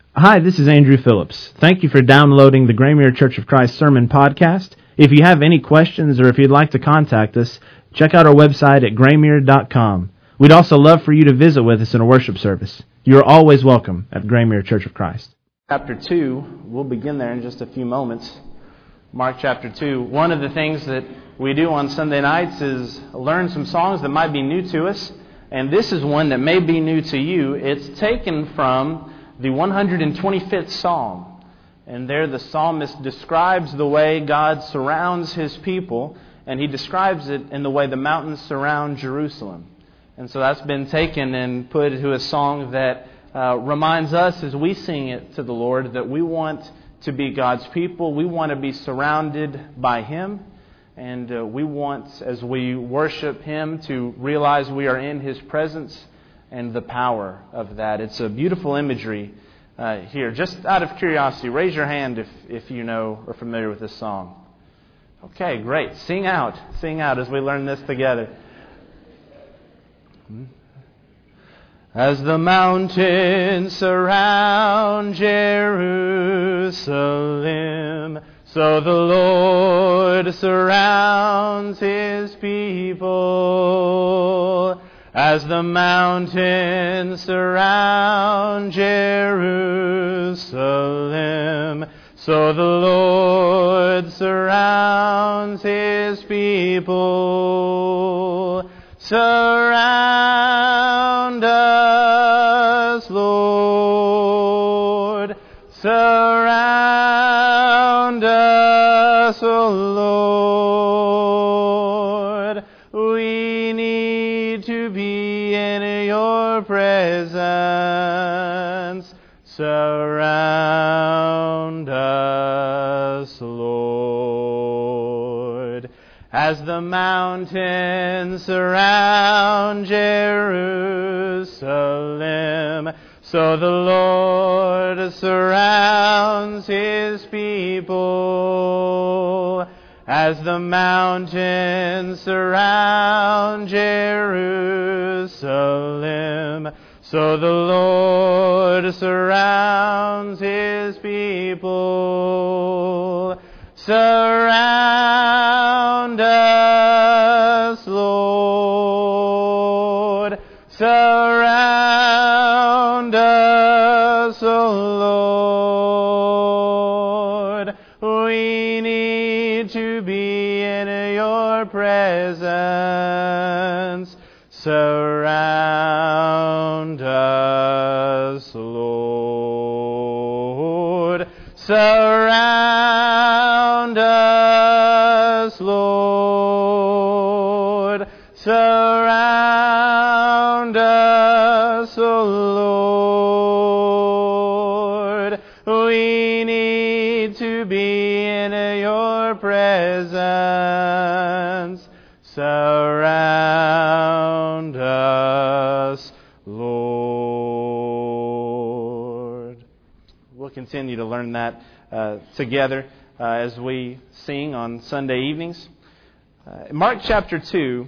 Hi, this is Andrew Phillips. Thank you for downloading the Graymuir Church of Christ Sermon Podcast. If you have any questions or if you'd like to contact us, check out our website at graymuir.com. We'd also love for you to visit with us in a worship service. You're always welcome at Graymuir Church of Christ. Chapter 2, we'll begin there in just a few moments. Mark chapter 2. One of the things that we do on Sunday nights is learn some songs that might be new to us. And this is one that may be new to you. It's taken from the 125th Psalm. And there the psalmist describes the way God surrounds His people. And he describes it in the way the mountains surround Jerusalem. And so that's been taken and put into a song that reminds us as we sing it to the Lord that we want to be God's people. We want to be surrounded by Him. And we want, as we worship Him, to realize we are in His presence and the power of that. It's a beautiful imagery here. Just out of curiosity, raise your hand if you know or familiar with this song. Okay, great. Sing out as we learn this together. As the mountains surround Jerusalem, so the Lord surrounds His people. As the mountains surround Jerusalem, so the Lord surrounds His people. Surround us, Lord. Surround us, O Lord. We need to be in Your presence. Surround us, Lord. As the mountains surround Jerusalem, so the Lord surrounds His people. As the mountains surround Jerusalem, so the Lord surrounds His people. Surround us, Lord. Surround us, O Lord. We need to be in Your presence. Surround us, Lord. Surround us, Lord. Surround us, O Lord. We need to be in Your presence. Surround us, Lord. We'll continue to learn that together as we sing on Sunday evenings. Mark chapter 2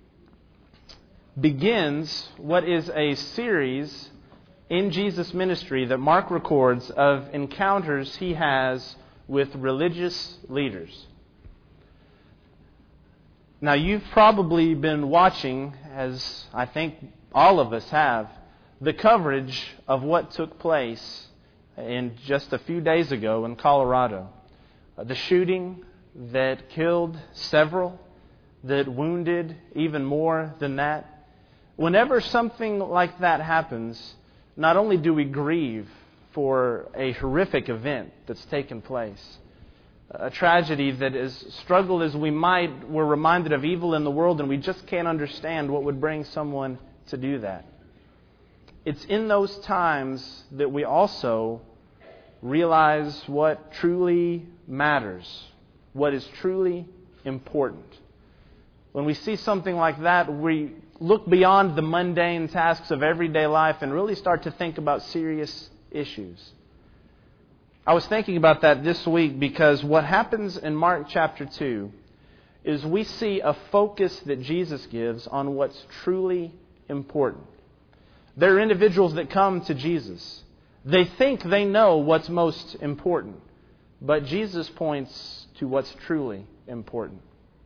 begins what is a series in Jesus' ministry that Mark records of encounters He has with religious leaders. Now, you've probably been watching, as I think all of us have, the coverage of what took place in just a few days ago in Colorado. The shooting that killed several, that wounded even more than that. Whenever something like that happens, not only do we grieve for a horrific event that's taken place, a tragedy that, as struggled as we might, we're reminded of evil in the world and we just can't understand what would bring someone to do that. It's in those times that we also realize what truly matters, what is truly important. When we see something like that, we look beyond the mundane tasks of everyday life and really start to think about serious issues. I was thinking about that this week because what happens in Mark chapter 2 is we see a focus that Jesus gives on what's truly important. There are individuals that come to Jesus. They think they know what's most important, but Jesus points to what's truly important.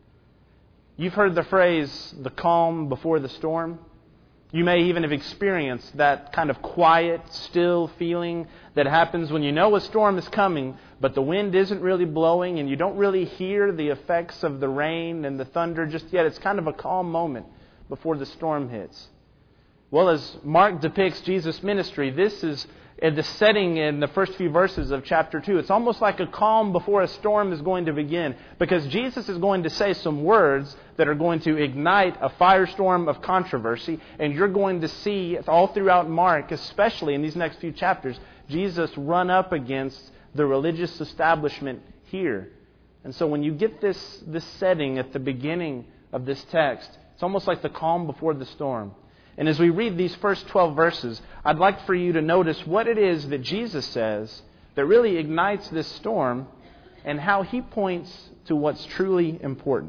You've heard the phrase, the calm before the storm. You may even have experienced that kind of quiet, still feeling that happens when you know a storm is coming, but the wind isn't really blowing and you don't really hear the effects of the rain and the thunder just yet. It's kind of a calm moment before the storm hits. Well, as Mark depicts Jesus' ministry, this is the setting in the first few verses of chapter 2. It's almost like a calm before a storm is going to begin, because Jesus is going to say some words that are going to ignite a firestorm of controversy, and you're going to see all throughout Mark, especially in these next few chapters, Jesus run up against the religious establishment here. And so when you get this setting at the beginning of this text, it's almost like the calm before the storm. And as we read these first 12 verses, I'd like for you to notice what it is that Jesus says that really ignites this storm and how He points to what's truly important.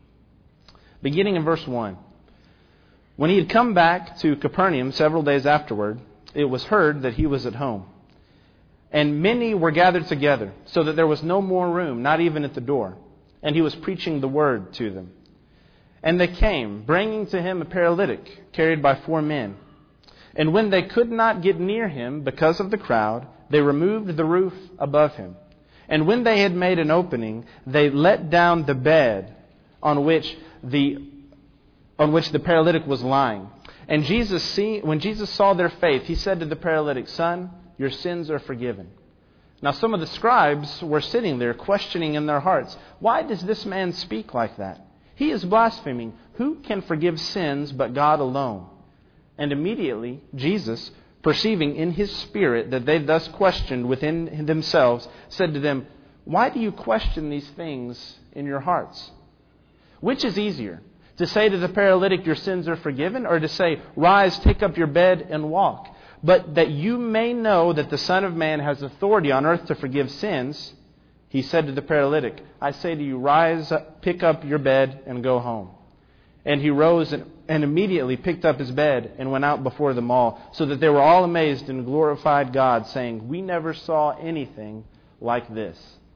Beginning in verse 1. When He had come back to Capernaum several days afterward, it was heard that He was at home. And many were gathered together, so that there was no more room, not even at the door. And He was preaching the word to them. And they came, bringing to Him a paralytic, carried by 4 men. And when they could not get near Him because of the crowd, they removed the roof above Him. And when they had made an opening, they let down the bed on which the paralytic was lying. And when Jesus saw their faith, He said to the paralytic, "Son, your sins are forgiven." Now some of the scribes were sitting there, questioning in their hearts, "Why does this man speak like that? He is blaspheming. Who can forgive sins but God alone?" And immediately Jesus, perceiving in His spirit that they thus questioned within themselves, said to them, "Why do you question these things in your hearts? Which is easier, to say to the paralytic, 'Your sins are forgiven,' or to say, 'Rise, take up your bed and walk'? But that you may know that the Son of Man has authority on earth to forgive sins," He said to the paralytic, "I say to you, rise, pick up your bed, and go home." And he rose and immediately picked up his bed and went out before them all, so that they were all amazed and glorified God, saying, "We never saw anything like this."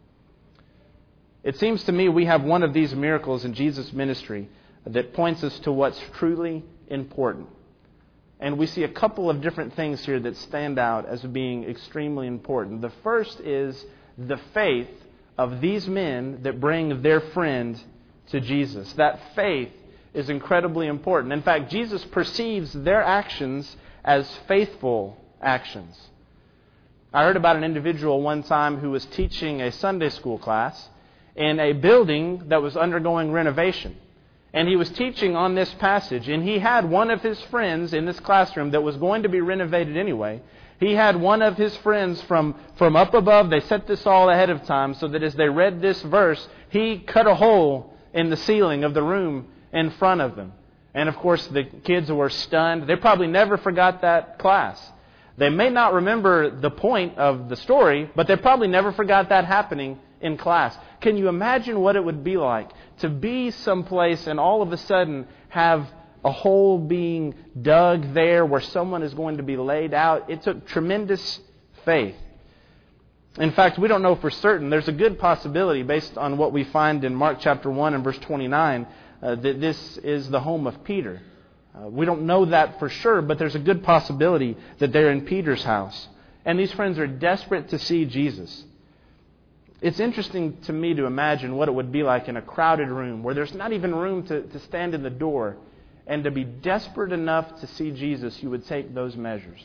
It seems to me we have one of these miracles in Jesus' ministry that points us to what's truly important. And we see a couple of different things here that stand out as being extremely important. The first is the faith of these men that bring their friend to Jesus. That faith is incredibly important. In fact, Jesus perceives their actions as faithful actions. I heard about an individual one time who was teaching a Sunday school class in a building that was undergoing renovation. And he was teaching on this passage, and he had one of his friends in this classroom that was going to be renovated anyway. He had one of his friends from up above. They set this all ahead of time so that as they read this verse, he cut a hole in the ceiling of the room in front of them. And of course, the kids were stunned. They probably never forgot that class. They may not remember the point of the story, but they probably never forgot that happening in class. Can you imagine what it would be like to be someplace and all of a sudden have a hole being dug there where someone is going to be laid out? It took tremendous faith. In fact, we don't know for certain. There's a good possibility, based on what we find in Mark chapter 1 and verse 29, that this is the home of Peter. We don't know that for sure, but there's a good possibility that they're in Peter's house. And these friends are desperate to see Jesus. It's interesting to me to imagine what it would be like in a crowded room where there's not even room to stand in the door, and to be desperate enough to see Jesus, you would take those measures.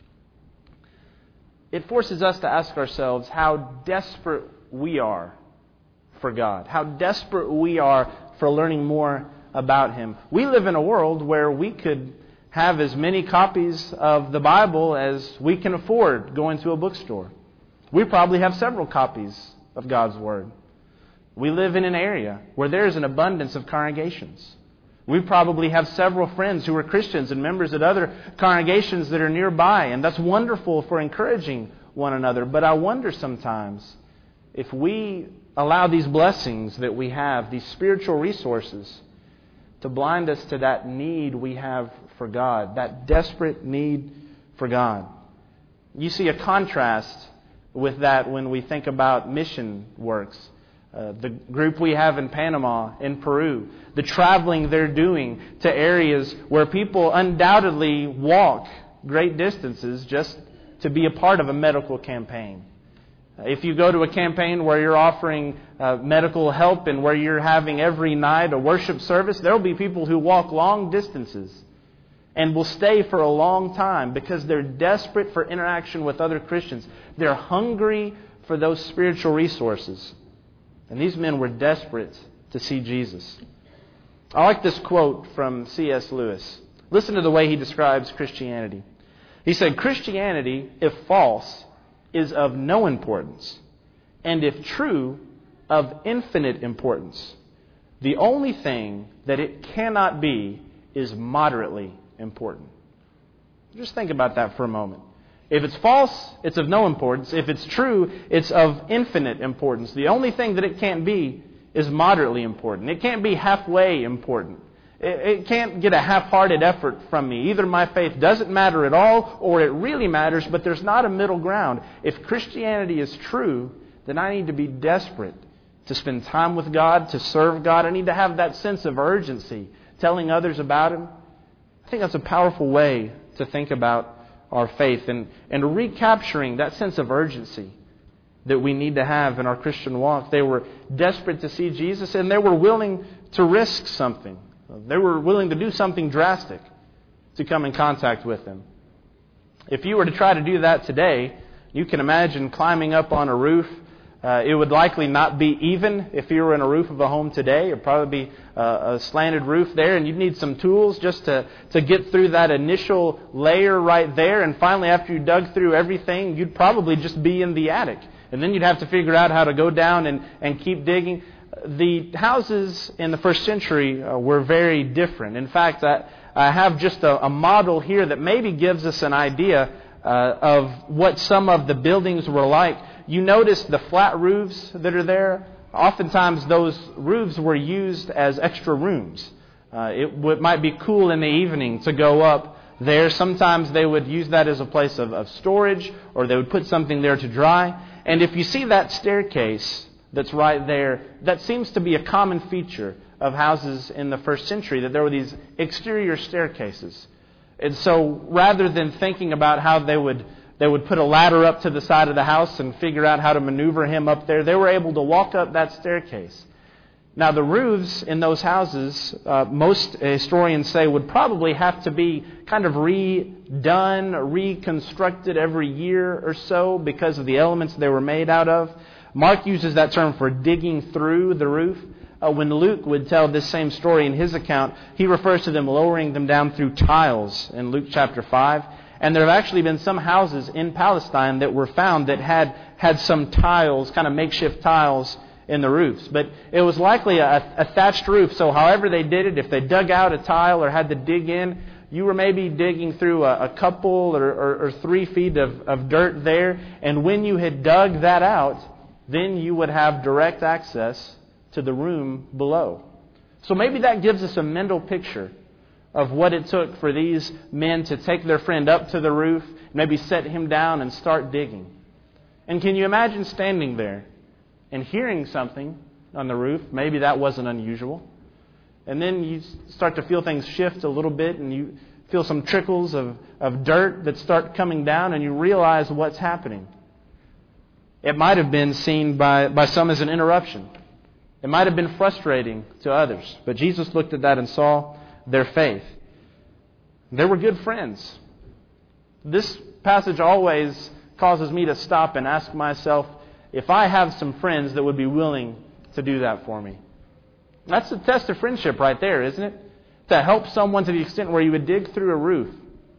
It forces us to ask ourselves how desperate we are for God, how desperate we are for learning more about Him. We live in a world where we could have as many copies of the Bible as we can afford going to a bookstore. We probably have several copies of God's Word. We live in an area where there's an abundance of congregations. We probably have several friends who are Christians and members at other congregations that are nearby, and that's wonderful for encouraging one another. But I wonder sometimes if we allow these blessings that we have, these spiritual resources, to blind us to that need we have for God, that desperate need for God. You see a contrast with that when we think about mission works. The group we have in Panama, in Peru, the traveling they're doing to areas where people undoubtedly walk great distances just to be a part of a medical campaign. If you go to a campaign where you're offering medical help and where you're having every night a worship service, there will be people who walk long distances and will stay for a long time because they're desperate for interaction with other Christians. They're hungry for those spiritual resources. And these men were desperate to see Jesus. I like this quote from C.S. Lewis. Listen to the way he describes Christianity. He said, "Christianity, if false, is of no importance, and if true, of infinite importance. The only thing that it cannot be is moderately important." Just think about that for a moment. If it's false, it's of no importance. If it's true, it's of infinite importance. The only thing that it can't be is moderately important. It can't be halfway important. It can't get a half-hearted effort from me. Either my faith doesn't matter at all, or it really matters, but there's not a middle ground. If Christianity is true, then I need to be desperate to spend time with God, to serve God. I need to have that sense of urgency, telling others about Him. I think that's a powerful way to think about our faith and recapturing that sense of urgency that we need to have in our Christian walk. They were desperate to see Jesus, and they were willing to risk something. They were willing to do something drastic to come in contact with Him. If you were to try to do that today, you can imagine climbing up on a roof. It would likely not be even if you were in a roof of a home today. It would probably be a slanted roof there, and you'd need some tools just to get through that initial layer right there. And finally, after you dug through everything, you'd probably just be in the attic. And then you'd have to figure out how to go down and keep digging. The houses in the first century were very different. In fact, I have just a model here that maybe gives us an idea of what some of the buildings were like. You notice the flat roofs that are there. Oftentimes those roofs were used as extra rooms. It might be cool in the evening to go up there. Sometimes they would use that as a place of storage, or they would put something there to dry. And if you see that staircase that's right there, that seems to be a common feature of houses in the first century, that there were these exterior staircases. And so rather than thinking about how they would put a ladder up to the side of the house and figure out how to maneuver him up there, they were able to walk up that staircase. Now the roofs in those houses, most historians say, would probably have to be kind of redone, reconstructed every year or so because of the elements they were made out of. Mark uses that term for digging through the roof. When Luke would tell this same story in his account, he refers to them lowering them down through tiles in Luke chapter 5. And there have actually been some houses in Palestine that were found that had some tiles, kind of makeshift tiles in the roofs. But it was likely a thatched roof, so however they did it, if they dug out a tile or had to dig in, you were maybe digging through a couple or 3 feet of dirt there. And when you had dug that out, then you would have direct access to the room below. So maybe that gives us a mental picture of what it took for these men to take their friend up to the roof, maybe set him down and start digging. And can you imagine standing there and hearing something on the roof? Maybe that wasn't unusual. And then you start to feel things shift a little bit, and you feel some trickles of dirt that start coming down, and you realize what's happening. It might have been seen by some as an interruption. It might have been frustrating to others. But Jesus looked at that and saw their faith. They were good friends. This passage always causes me to stop and ask myself if I have some friends that would be willing to do that for me. That's a test of friendship right there, isn't it? To help someone to the extent where you would dig through a roof.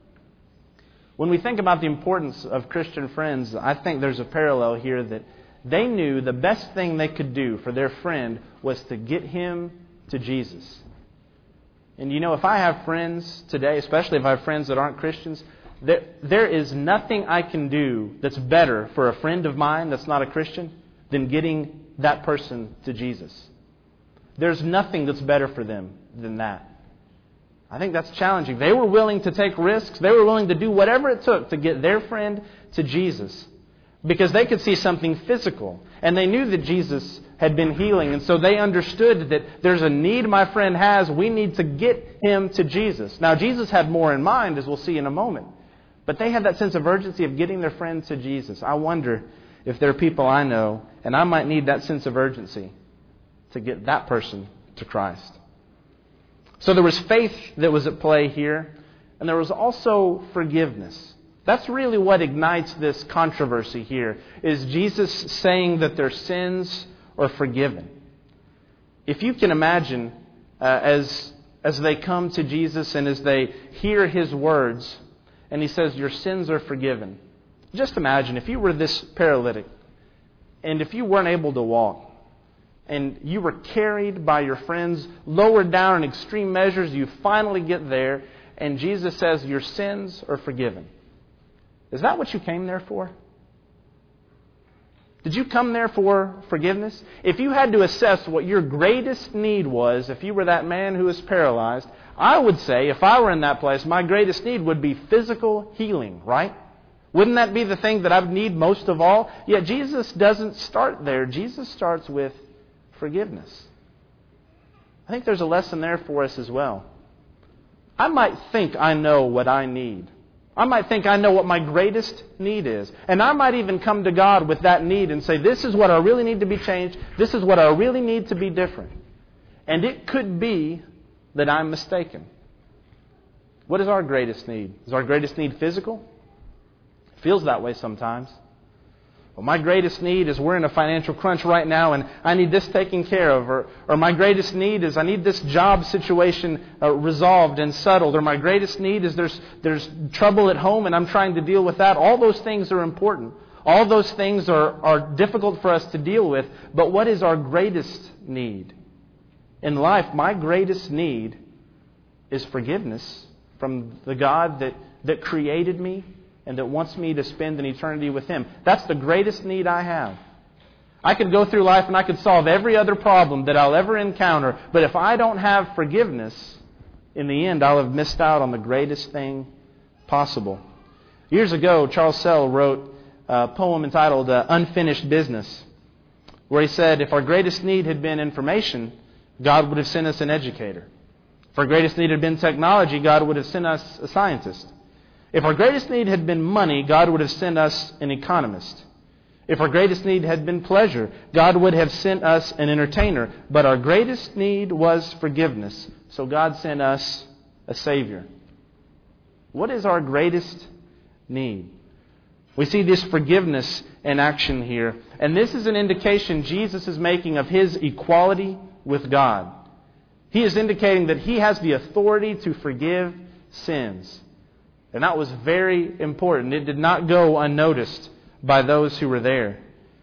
When we think about the importance of Christian friends, I think there's a parallel here that they knew the best thing they could do for their friend was to get him to Jesus. And you know, if I have friends today, especially if I have friends that aren't Christians, there is nothing I can do that's better for a friend of mine that's not a Christian than getting that person to Jesus. There's nothing that's better for them than that. I think that's challenging. They were willing to take risks. They were willing to do whatever it took to get their friend to Jesus, because they could see something physical. And they knew that Jesus had been healing. And so they understood that there's a need my friend has. We need to get him to Jesus. Now, Jesus had more in mind, as we'll see in a moment. But they had that sense of urgency of getting their friend to Jesus. I wonder if there are people I know, and I might need that sense of urgency to get that person to Christ. So there was faith that was at play here, and there was also forgiveness. That's really what ignites this controversy here, is Jesus saying that their sins are forgiven. If you can imagine, as they come to Jesus and as they hear His words, and He says, your sins are forgiven. Just imagine if you were this paralytic, and if you weren't able to walk, and you were carried by your friends, lowered down in extreme measures, you finally get there, and Jesus says, your sins are forgiven. Is that what you came there for? Did you come there for forgiveness? If you had to assess what your greatest need was, if you were that man who was paralyzed, I would say, if I were in that place, my greatest need would be physical healing, right? Wouldn't that be the thing that I would need most of all? Yet Jesus doesn't start there. Jesus starts with forgiveness. I think there's a lesson there for us as well. I might think I know what I need. I might think I know what my greatest need is. And I might even come to God with that need and say, this is what I really need to be changed. This is what I really need to be different. And it could be that I'm mistaken. What is our greatest need? Is our greatest need physical? It feels that way sometimes. Well, my greatest need is we're in a financial crunch right now and I need this taken care of. Or my greatest need is I need this job situation resolved and settled. Or my greatest need is there's trouble at home and I'm trying to deal with that. All those things are important. All those things are difficult for us to deal with. But what is our greatest need? In life, my greatest need is forgiveness from the God that created me and that wants me to spend an eternity with Him. That's the greatest need I have. I could go through life and I could solve every other problem that I'll ever encounter, but if I don't have forgiveness, in the end I'll have missed out on the greatest thing possible. Years ago, Charles Sell wrote a poem entitled Unfinished Business, where he said, if our greatest need had been information, God would have sent us an educator. If our greatest need had been technology, God would have sent us a scientist. If our greatest need had been money, God would have sent us an economist. If our greatest need had been pleasure, God would have sent us an entertainer. But our greatest need was forgiveness, so God sent us a Savior. What is our greatest need? We see this forgiveness in action here. And this is an indication Jesus is making of His equality with God. He is indicating that He has the authority to forgive sins. And that was very important. It did not go unnoticed by those who were there.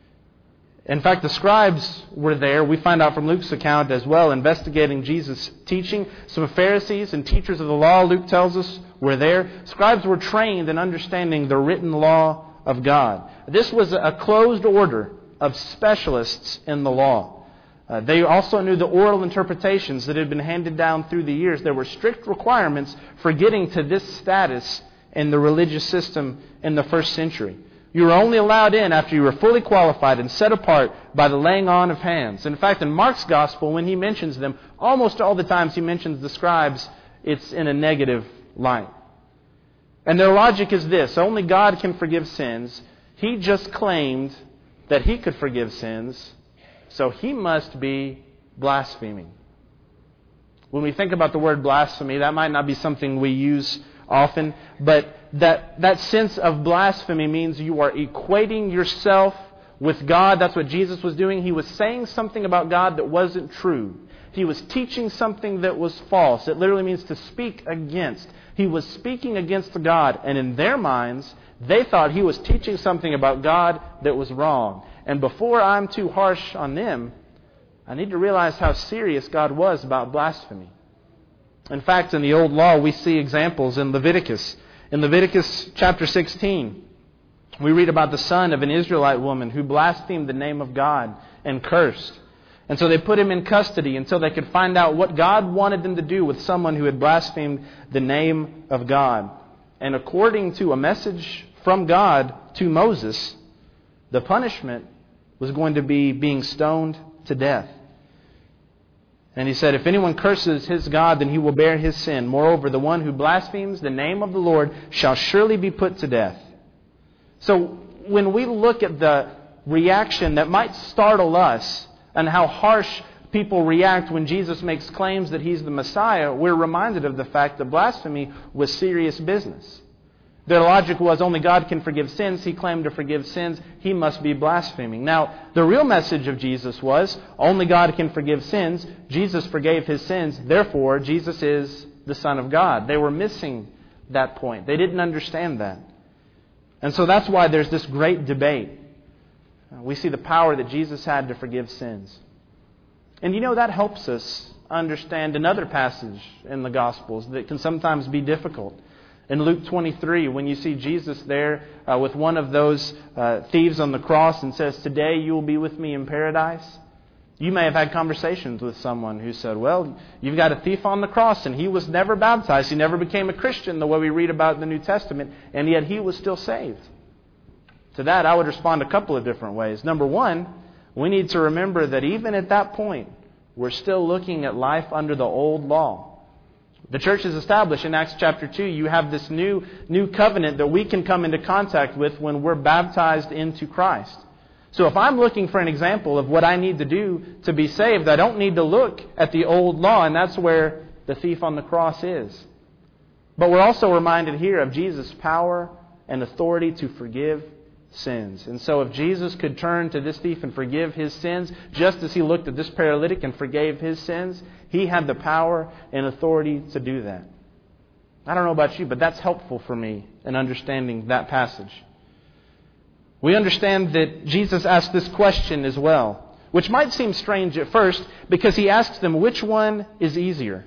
In fact, the scribes were there. We find out from Luke's account as well, investigating Jesus' teaching. Some Pharisees and teachers of the law, Luke tells us, were there. Scribes were trained in understanding the written law of God. This was a closed order of specialists in the law. They also knew the oral interpretations that had been handed down through the years. There were strict requirements for getting to this status in the religious system in the first century. You were only allowed in after you were fully qualified and set apart by the laying on of hands. In fact, in Mark's gospel, when he mentions them, almost all the times he mentions the scribes, it's in a negative light. And their logic is this: only God can forgive sins. He just claimed that He could forgive sins, so He must be blaspheming. When we think about the word blasphemy, that might not be something we use often, but that sense of blasphemy means you are equating yourself with God. That's what Jesus was doing. He was saying something about God that wasn't true. He was teaching something that was false. It literally means to speak against. He was speaking against God, and in their minds, they thought He was teaching something about God that was wrong. And before I'm too harsh on them, I need to realize how serious God was about blasphemy. In fact, in the Old Law, we see examples in Leviticus. In Leviticus chapter 16, we read about the son of an Israelite woman who blasphemed the name of God and cursed. And so they put him in custody until they could find out what God wanted them to do with someone who had blasphemed the name of God. And according to a message from God to Moses, the punishment was going to be being stoned to death. And he said, if anyone curses his God, then he will bear his sin. Moreover, the one who blasphemes the name of the Lord shall surely be put to death. So when we look at the reaction that might startle us and how harsh people react when Jesus makes claims that He's the Messiah, we're reminded of the fact that blasphemy was serious business. Their logic was only God can forgive sins. He claimed to forgive sins. He must be blaspheming. Now, the real message of Jesus was only God can forgive sins. Jesus forgave His sins. Therefore, Jesus is the Son of God. They were missing that point. They didn't understand that. And so that's why there's this great debate. We see the power that Jesus had to forgive sins. And that helps us understand another passage in the Gospels that can sometimes be difficult. In Luke 23, when you see Jesus there with one of those thieves on the cross and says, today you will be with me in paradise. You may have had conversations with someone who said, well, you've got a thief on the cross and he was never baptized. He never became a Christian the way we read about in the New Testament, and yet he was still saved. To that, I would respond a couple of different ways. Number one, we need to remember that even at that point, we're still looking at life under the old law. The church is established in Acts chapter 2. You have this new covenant that we can come into contact with when we're baptized into Christ. So if I'm looking for an example of what I need to do to be saved, I don't need to look at the old law, and that's where the thief on the cross is. But we're also reminded here of Jesus' power and authority to forgive sins. And so if Jesus could turn to this thief and forgive his sins, just as He looked at this paralytic and forgave his sins, He had the power and authority to do that. I don't know about you, but that's helpful for me in understanding that passage. We understand that Jesus asked this question as well, which might seem strange at first, because He asks them, which one is easier?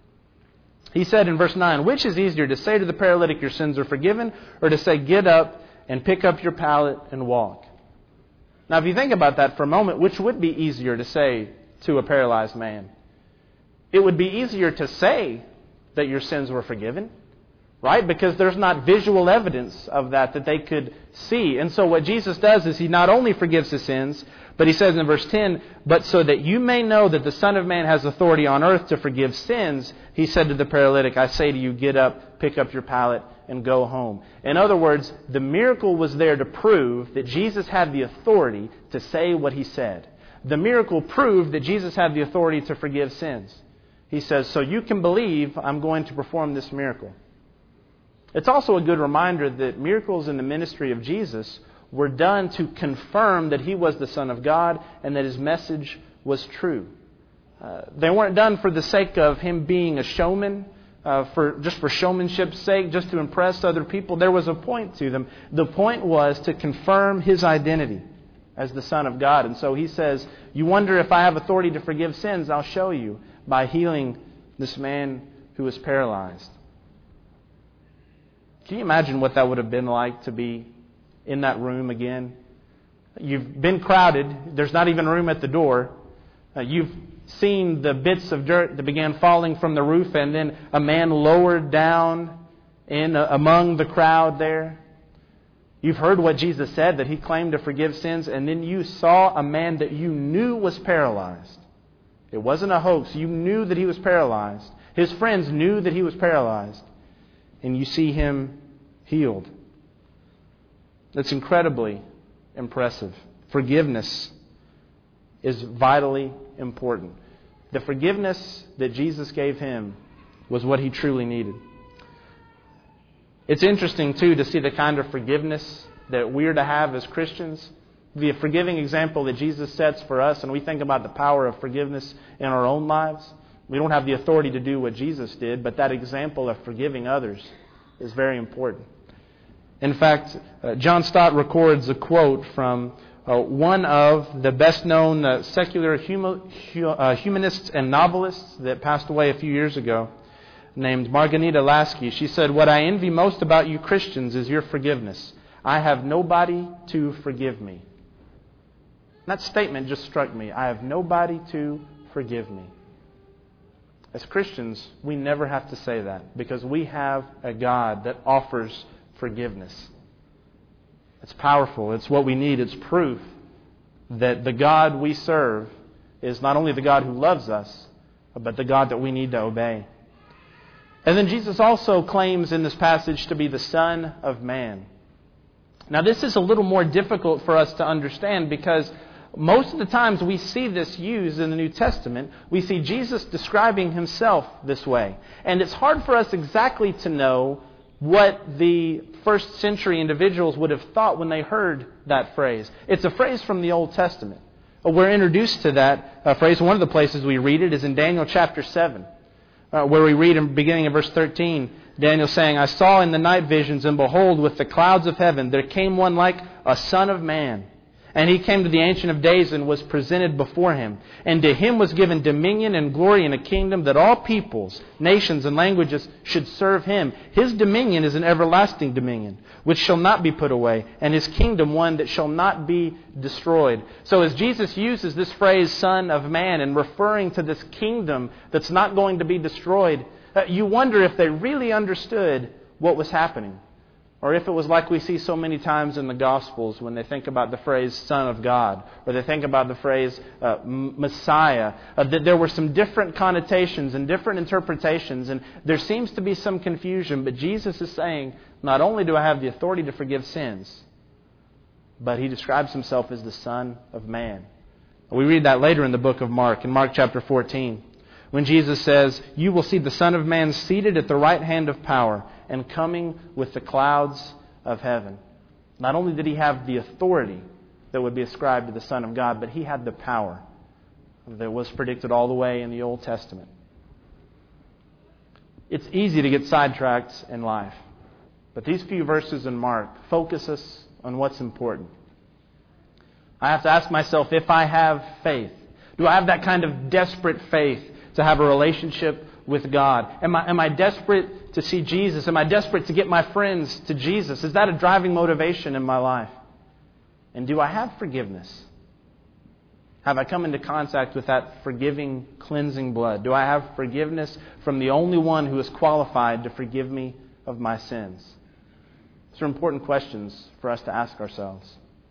He said in verse 9, which is easier, to say to the paralytic, your sins are forgiven, or to say, get up and pick up your pallet and walk? Now, if you think about that for a moment, which would be easier to say to a paralyzed man? It would be easier to say that your sins were forgiven, right? Because there's not visual evidence of that they could see. And so what Jesus does is He not only forgives his sins, but He says in verse 10, but so that you may know that the Son of Man has authority on earth to forgive sins, He said to the paralytic, I say to you, get up, pick up your pallet, and go home. In other words, the miracle was there to prove that Jesus had the authority to say what He said. The miracle proved that Jesus had the authority to forgive sins. He says, so you can believe I'm going to perform this miracle. It's also a good reminder that miracles in the ministry of Jesus were done to confirm that He was the Son of God and that His message was true. They weren't done for the sake of Him being a showman, for showmanship's sake, just to impress other people. There was a point to them. The point was to confirm His identity as the Son of God. And so He says, you wonder if I have authority to forgive sins? I'll show you by healing this man who was paralyzed. Can you imagine what that would have been like to be in that room again? You've been crowded. There's not even room at the door. You've seen the bits of dirt that began falling from the roof, and then a man lowered down in among the crowd there. You've heard what Jesus said, that He claimed to forgive sins, and then you saw a man that you knew was paralyzed. It wasn't a hoax. You knew that he was paralyzed. His friends knew that he was paralyzed. And you see him healed. That's incredibly impressive. Forgiveness is vitally important. The forgiveness that Jesus gave him was what he truly needed. It's interesting, too, to see the kind of forgiveness that we're to have as Christians. The forgiving example that Jesus sets for us, and we think about the power of forgiveness in our own lives. We don't have the authority to do what Jesus did, but that example of forgiving others is very important. In fact, John Stott records a quote from one of the best-known secular humanists and novelists that passed away a few years ago, named Margarita Lasky. She said, "What I envy most about you Christians is your forgiveness. I have nobody to forgive me." That statement just struck me. I have nobody to forgive me. As Christians, we never have to say that because we have a God that offers forgiveness. It's powerful. It's what we need. It's proof that the God we serve is not only the God who loves us, but the God that we need to obey. And then Jesus also claims in this passage to be the Son of Man. Now this is a little more difficult for us to understand because most of the times we see this used in the New Testament, we see Jesus describing Himself this way. And it's hard for us exactly to know what the first century individuals would have thought when they heard that phrase. It's a phrase from the Old Testament. We're introduced to that phrase. One of the places we read it is in Daniel chapter 7, where we read in the beginning of verse 13, Daniel saying, I saw in the night visions, and behold, with the clouds of heaven, there came one like a son of man. And He came to the Ancient of Days and was presented before Him. And to Him was given dominion and glory and a kingdom that all peoples, nations, and languages should serve Him. His dominion is an everlasting dominion, which shall not be put away, and His kingdom one that shall not be destroyed. So as Jesus uses this phrase, Son of Man, and referring to this kingdom that's not going to be destroyed, you wonder if they really understood what was happening. Or if it was like we see so many times in the Gospels when they think about the phrase Son of God, or they think about the phrase Messiah, that there were some different connotations and different interpretations, and there seems to be some confusion. But Jesus is saying, not only do I have the authority to forgive sins, but He describes Himself as the Son of Man. We read that later in the book of Mark, in Mark chapter 14, when Jesus says, you will see the Son of Man seated at the right hand of power and coming with the clouds of heaven. Not only did He have the authority that would be ascribed to the Son of God, but He had the power that was predicted all the way in the Old Testament. It's easy to get sidetracked in life, but these few verses in Mark focus us on what's important. I have to ask myself, if I have faith, do I have that kind of desperate faith to have a relationship with God? Am I desperate to see Jesus? Am I desperate to get my friends to Jesus? Is that a driving motivation in my life? And do I have forgiveness? Have I come into contact with that forgiving, cleansing blood? Do I have forgiveness from the only one who is qualified to forgive me of my sins? These are important questions for us to ask ourselves.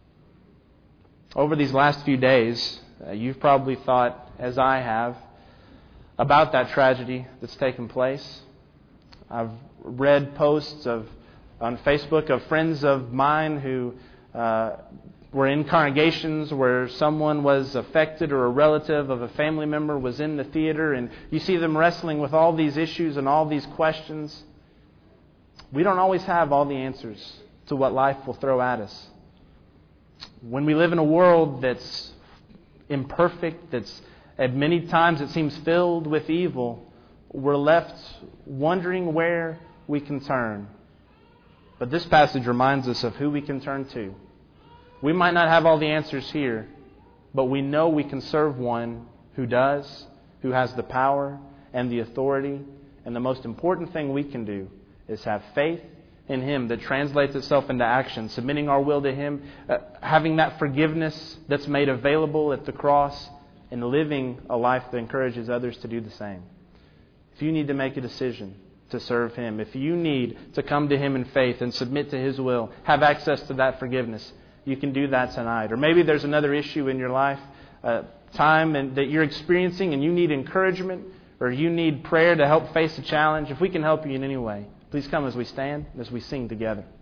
Over these last few days, you've probably thought, as I have, about that tragedy that's taken place. I've read posts on Facebook of friends of mine who were in congregations where someone was affected or a relative of a family member was in the theater, and you see them wrestling with all these issues and all these questions. We don't always have all the answers to what life will throw at us. When we live in a world that's imperfect, that's at many times it seems filled with evil, we're left wondering where we can turn. But this passage reminds us of who we can turn to. We might not have all the answers here, but we know we can serve one who does, who has the power and the authority. And the most important thing we can do is have faith in Him that translates itself into action, submitting our will to Him, having that forgiveness that's made available at the cross, and living a life that encourages others to do the same. If you need to make a decision to serve Him, if you need to come to Him in faith and submit to His will, have access to that forgiveness, you can do that tonight. Or maybe there's another issue in your life, time that you're experiencing, and you need encouragement, or you need prayer to help face a challenge. If we can help you in any way, please come as we stand, as we sing together.